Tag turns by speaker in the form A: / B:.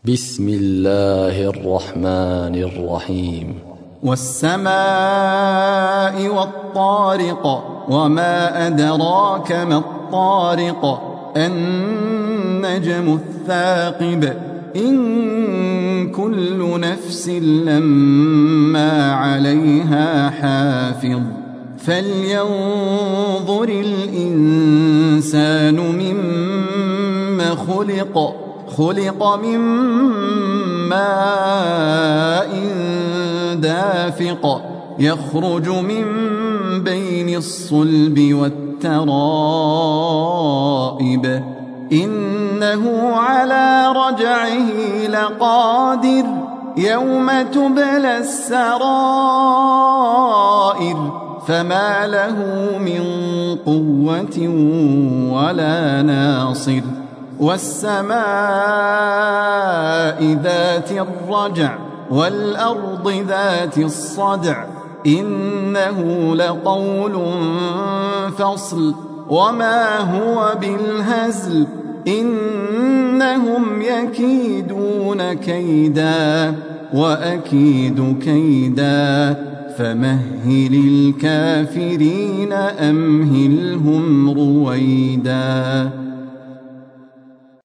A: بسم الله الرحمن الرحيم.
B: والسماء والطارق وما أدراك ما الطارق النجم الثاقب إن كل نفس لما عليها حافظ فلينظر الإنسان مما خلق من ماء دافق يخرج من بين الصلب والترائب إنه على رجعه لقادر يوم تبلى السرائر فما له من قوة ولا ناصر والسماء ذات الرجع والأرض ذات الصدع إنه لقول فصل وما هو بالهزل إنهم يكيدون كيدا وأكيد كيدا فمهل الكافرين أمهلهم رويدا.